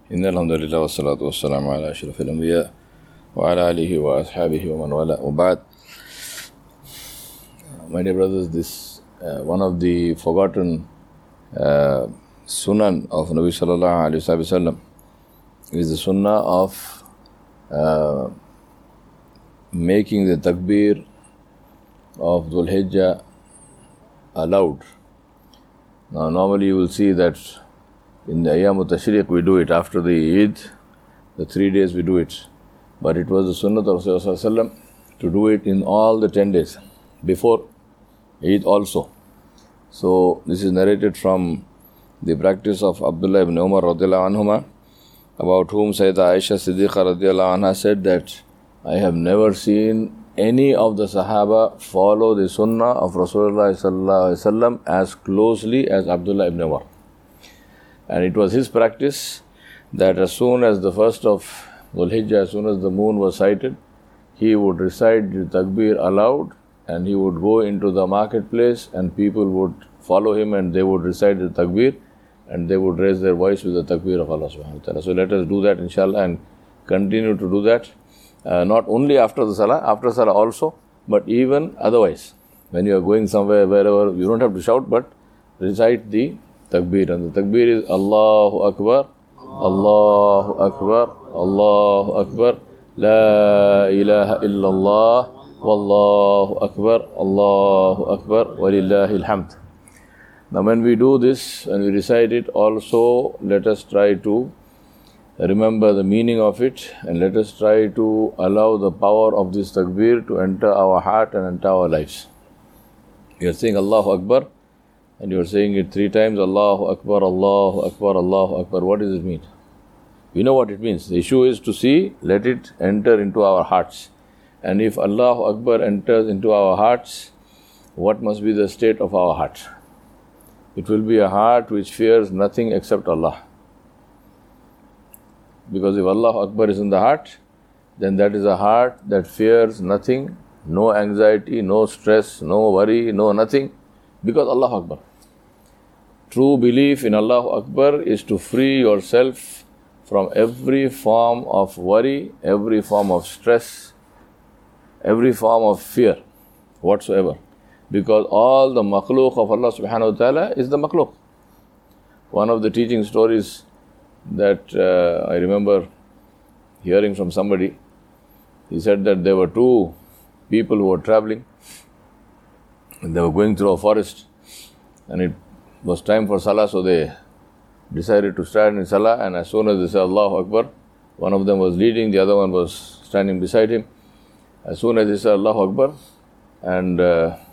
إن الحمد لله والصلاة والسلام على أشرف الأنبياء وعلى آله وأصحابه ومن والاه وبعد. My dear brothers, this one of the forgotten sunan of Nabi sallallahu alaihi wasallam is the sunnah of making the takbir of Dhul Hijjah aloud. Now normally you will see that in the Ayyam al-Tashriq we do it after the Eid, the 3 days we do it. But it was the sunnah of Rasulullah to do it in all the 10 days before Eid also. So this is narrated from the practice of Abdullah ibn Umar radiallahu anhuma, about whom Sayyidah Aisha Siddiqa radiallahu anha said that I have never seen any of the Sahaba follow the sunnah of Rasulullah sallallahu alaihi wasallam as closely as Abdullah ibn Umar. And it was his practice that as soon as the first of Dhul Hijjah, as soon as the moon was sighted, he would recite the takbir aloud and he would go into the marketplace and people would follow him and they would recite the takbir and they would raise their voice with the takbir of Allah subhanahu wa ta'ala. So let us do that inshallah and continue to do that. Not only after the salah, after salah also, but even otherwise. When you are going somewhere, wherever, you don't have to shout, but recite the takbir. And the takbir is Allahu Akbar, Allahu Akbar, Allahu Akbar, La ilaha illallah, Wallahu Akbar, Allahu Akbar, Walillahi alhamd. Now when we do this and we recite it, also let us try to remember the meaning of it and let us try to allow the power of this takbir to enter our heart and enter our lives. You are saying Allahu Akbar and you are saying it 3 times, Allahu Akbar, Allahu Akbar, Allahu Akbar. What does it mean? We know what it means. The issue is to see, let it enter into our hearts. And if Allahu Akbar enters into our hearts, what must be the state of our heart? It will be a heart which fears nothing except Allah. Because if Allahu Akbar is in the heart, then that is a heart that fears nothing, no anxiety, no stress, no worry, no nothing, because Allahu Akbar. True belief in Allahu Akbar is to free yourself from every form of worry, every form of stress, every form of fear whatsoever. Because all the makhluk of Allah subhanahu wa ta'ala is the makhluk. One of the teaching stories that I remember hearing from somebody, he said that there were 2 people who were traveling and they were going through a forest and it was time for salah, so they decided to stand in salah, and as soon as they said Allahu Akbar, one of them was leading, the other one was standing beside him. As soon as he said Allahu Akbar and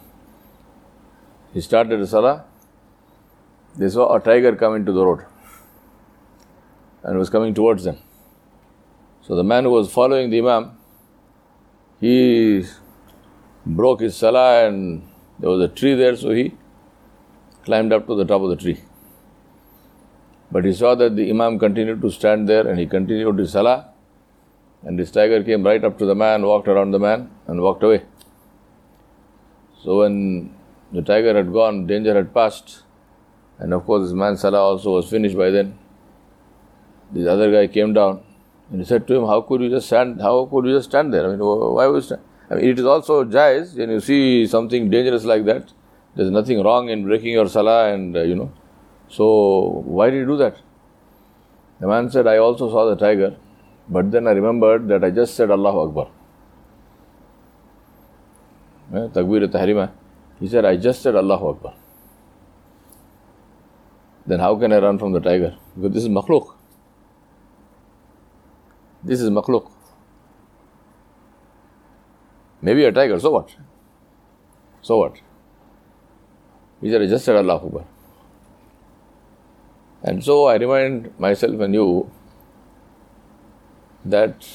he started the salah, they saw a tiger come into the road and was coming towards them. So the man who was following the Imam, he broke his salah and there was a tree there, so he climbed up to the top of the tree. But he saw that the Imam continued to stand there and he continued his salah, and this tiger came right up to the man, walked around the man and walked away. So when the tiger had gone, danger had passed, and of course this man's salah also was finished by then. This other guy came down and he said to him, how could you just stand there? I mean, why would you stand? I mean, it is also jais when you see something dangerous like that. There's nothing wrong in breaking your salah and so why did you do that? The man said, I also saw the tiger, but then I remembered that I just said Allahu Akbar. Takbir al-Tahrima. He said, I just said Allahu Akbar. Then how can I run from the tiger? Because this is makhluk. This is makhluk. Maybe a tiger, so what? So what? He said, I just said Allahu Akbar. And so I remind myself and you that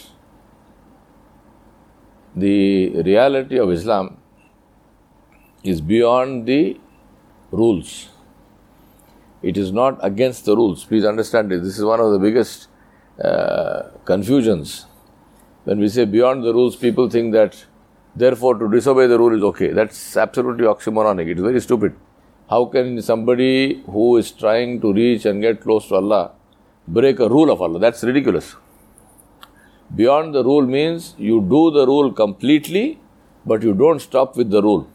the reality of Islam is beyond the rules. It is not against the rules. Please understand it. This is one of the biggest confusions. When we say beyond the rules, people think that therefore to disobey the rule is okay. That's absolutely oxymoronic. It is very stupid. How can somebody who is trying to reach and get close to Allah break a rule of Allah. That's ridiculous. Beyond the rule means you do the rule completely, but you don't stop with the rule.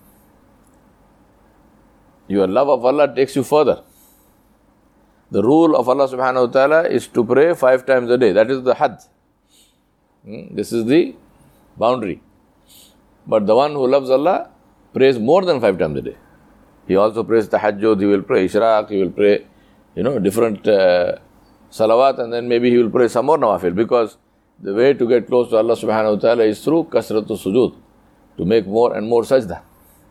Your love of Allah takes you further. The rule of Allah subhanahu wa ta'ala is to pray 5 times a day. That is the had. This is the boundary. But the one who loves Allah prays more than 5 times a day. He also prays tahajjud, he will pray ishraq, he will pray, different salawat, and then maybe he will pray some more nawafil, because the way to get close to Allah subhanahu wa ta'ala is through kasratu sujood, to make more and more sajda.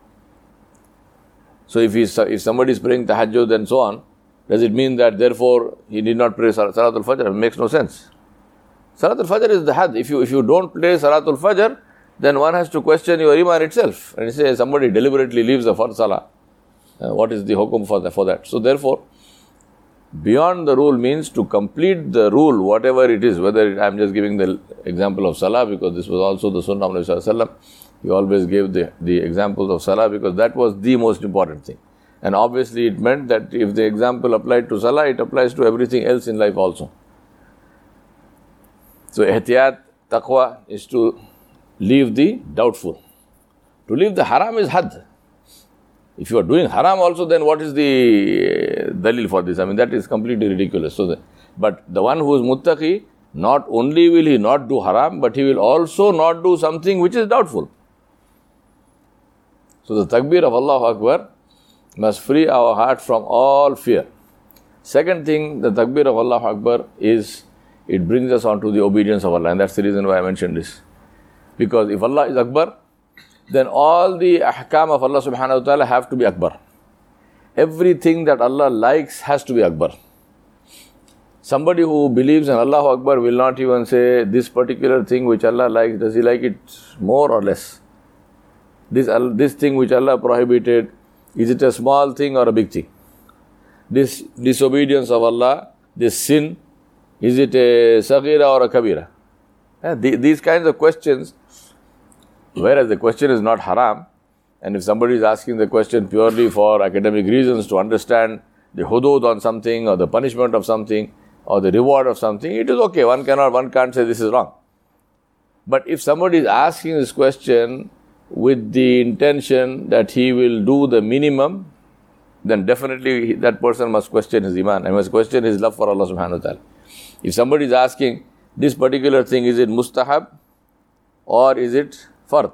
So if somebody is praying tahajjud and so on, does it mean that therefore he need not pray Salatul Fajr? It makes no sense. Salatul Fajr is the had. If you don't pray Salatul Fajr, then one has to question your iman itself. And say somebody deliberately leaves the first salah. What is the hukum for that? So therefore, beyond the rule means to complete the rule, whatever it is. Whether I'm just giving the example of salah, because this was also the sunnah of Nabi Sallallahu Alaihi Wasallam. He always gave the examples of salah because that was the most important thing. And obviously it meant that if the example applied to salah, it applies to everything else in life also. So ihtiyat, taqwa is to leave the doubtful. To leave the haram is had. If you are doing haram also, then what is the dalil for this? I mean, that is completely ridiculous. But the one who is muttaqi, not only will he not do haram, but he will also not do something which is doubtful. So the takbir of Allahu Akbar must free our heart from all fear. Second thing, the takbir of Allahu Akbar is, it brings us on to the obedience of Allah. And that's the reason why I mentioned this. Because if Allah is Akbar, then all the ahkam of Allah subhanahu wa ta'ala have to be Akbar. Everything that Allah likes has to be Akbar. Somebody who believes in Allahu Akbar will not even say this particular thing which Allah likes, does he like it more or less? This thing which Allah prohibited, is it a small thing or a big thing? This disobedience of Allah, this sin, is it a saghira or a kabira? These kinds of questions, whereas the question is not haram, and if somebody is asking the question purely for academic reasons to understand the hudud on something or the punishment of something or the reward of something, it is okay. One can't say this is wrong. But if somebody is asking this question with the intention that he will do the minimum, then definitely that person must question his iman and must question his love for Allah subhanahu wa ta'ala. If somebody is asking this particular thing, is it mustahab or is it fard?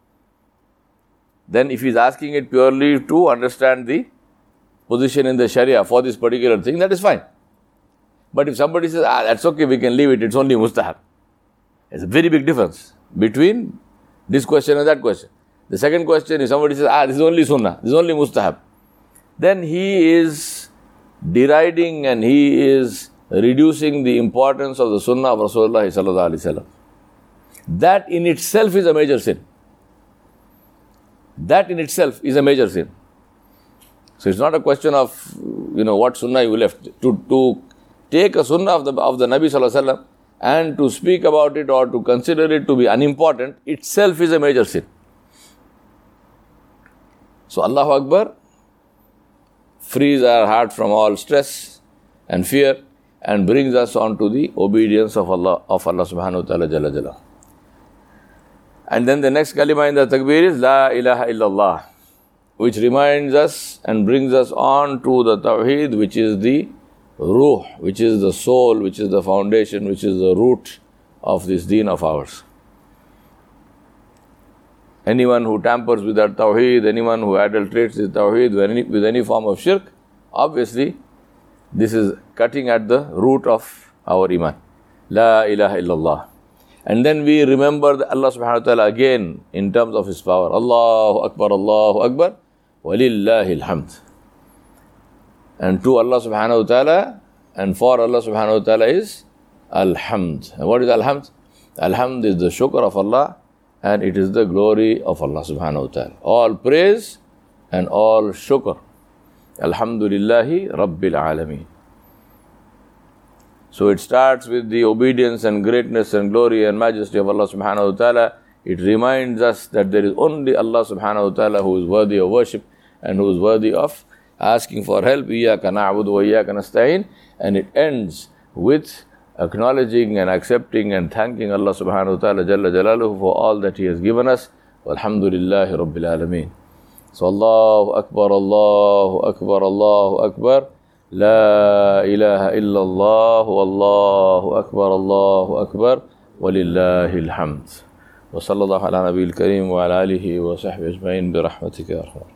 Then if he is asking it purely to understand the position in the Sharia for this particular thing, that is fine. But if somebody says, that's okay, we can leave it, it's only mustahab. There's a very big difference between this question and that question. The second question, if somebody says, this is only sunnah, this is only mustahab, then he is deriding and he is reducing the importance of the sunnah of Rasulullah sallallahu alaihi wasallam. That in itself is a major sin. That in itself is a major sin. So it's not a question of, what sunnah you left. To take a sunnah of the Nabi sallallahu alaihi wasallam and to speak about it or to consider it to be unimportant itself is a major sin. So Allahu Akbar frees our heart from all stress and fear and brings us on to the obedience of Allah subhanahu wa ta'ala jalla jalla. And then the next kalima in the takbir is La ilaha illallah, which reminds us and brings us on to the tawheed, which is the ruh, which is the soul, which is the foundation, which is the root of this deen of ours. Anyone who tampers with that tawheed, anyone who adulterates his tawheed with any form of shirk, obviously this is cutting at the root of our iman. La ilaha illallah. And then we remember Allah subhanahu wa ta'ala again in terms of His power. Allahu Akbar, walillahi alhamd. And to Allah subhanahu wa ta'ala and for Allah subhanahu wa ta'ala is alhamd. And what is alhamd? Alhamd is the shukr of Allah and it is the glory of Allah subhanahu wa ta'ala. All praise and all shukr. Alhamdulillahi Rabbil Alameen. So it starts with the obedience and greatness and glory and majesty of Allah subhanahu wa ta'ala. It reminds us that there is only Allah subhanahu wa ta'ala who is worthy of worship and who is worthy of asking for help. Iyyaka na'budu wa iyyaka nasta'in. And it ends with acknowledging and accepting and thanking Allah subhanahu wa ta'ala Jalla Jalaluhu for all that He has given us. Walhamdulillahi Rabbil Alameen. So Allahu Akbar, Allahu Akbar, Allahu Akbar. La ilaha illallah, Wallahu Akbar, Allahu Akbar. Walillahi alhamd. Wa sallallahu ala nabiyil kareem wa ala alihi wa sahbihi ajma'in bi rahmatika ya arhamar.